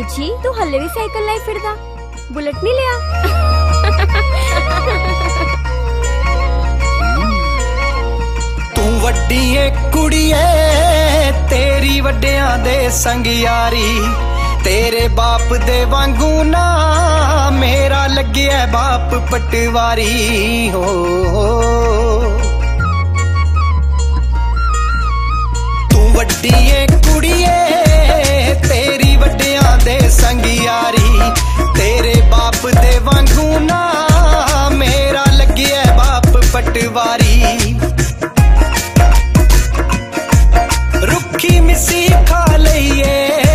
जी तू हले भी साइकिल लाई फिरदा, बुलेट नहीं लिया? तू वड्डी ए कुड़िए तेरी वड्डियां दे संग यारी, तेरे बाप दे वांगू ना मेरा लग्या बाप पटवारी हो। तू वड्डी ए कुड़िए तेरी वड्डियां दे संग यारी, तेरे बाप दे वांगू ना मेरा लग्या बाप पटवारी। रुखी मिसी खा लईए,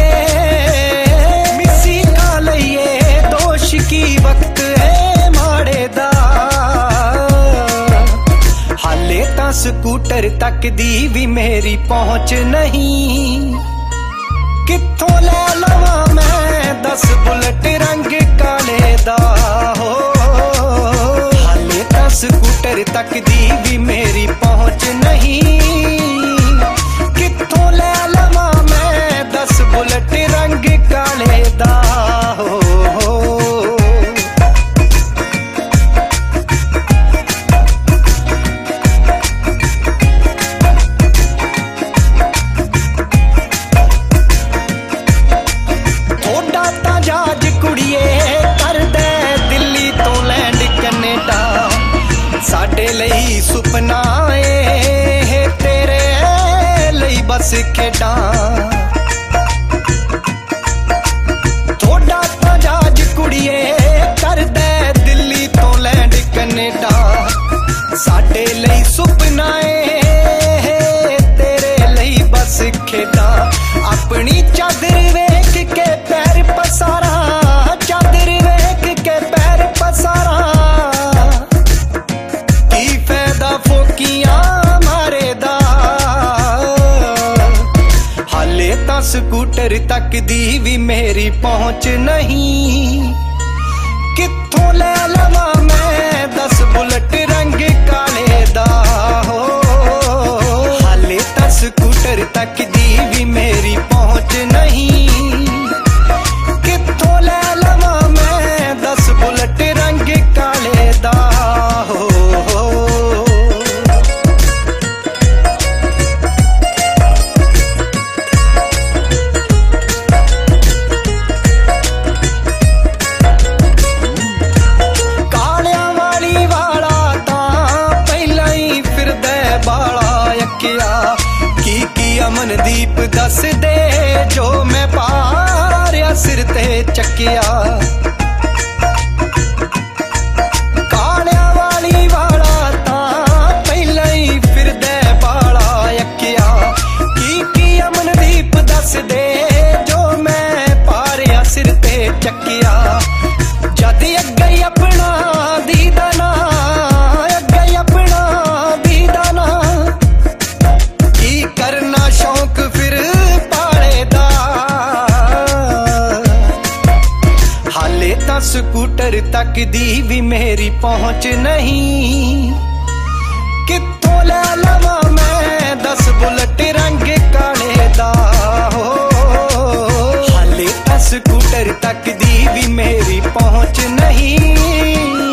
मिसी खा लईए दोष की वक्त है माड़े दा, हाले तां स्कूटर तक दी भी मेरी पहुंच नहीं, कित्थों ले लवां मैं 10 बुलेट रंग काले दा हो। हाले तां स्कूटर तक दी भी मेरी पहुंच नहीं, कित्थों ले लवां मैं 10 बुलेट रंग काले दा हो। थोड़ा तां जहाज कुड़िए कर दे दिल्ली तो लैंड कनेडा, साडे लई सुपना ए तेरे लई बस खेडा। थोड़ा तां जहाज कुड़िए कर दे दिल्ली तो लैंड कनेडा, साडे लई सुपना ए तेरे लई बस खेडा। अपनी चादर वेख के पैर पसारा, चादर वेख के पैर पसारा, की फायदा फोकियां मारे दा, हाले तां स्कूटर तक दी भी मेरी पहुंच नहीं, कित्थों ले लवां मैं 10 बुलेट रंग काले दा हो। हाले तां स्कूटर तक दी भी मेरी पहुंच नहीं, कित्थों ले लवां मैं 10 बुलेट रंग काले दा हो। कालियां वाली वाला तां पहला ही फिरदे बाला यक्या, की अमनदीप दस दे जो मैं पारिया सिर ते चकिया। कालियां वाली वाला तां पहला ही फिरदे बाला यक्या, की अमनदीप दस दे जो मैं पारिया सिर ते चकिया। जद अगे अपना दीदा ना, अगे अपना दीदा ना, की करना शौक फिर पाले दा। हाले तां स्कूटर तक दी भी मेरी पहुंच नहीं, कित्थों ले लवां मैं 10 बुलेट रंग काले दा हो। हाले तां स्कूटर तक दी भी मेरी पहुंच नहीं,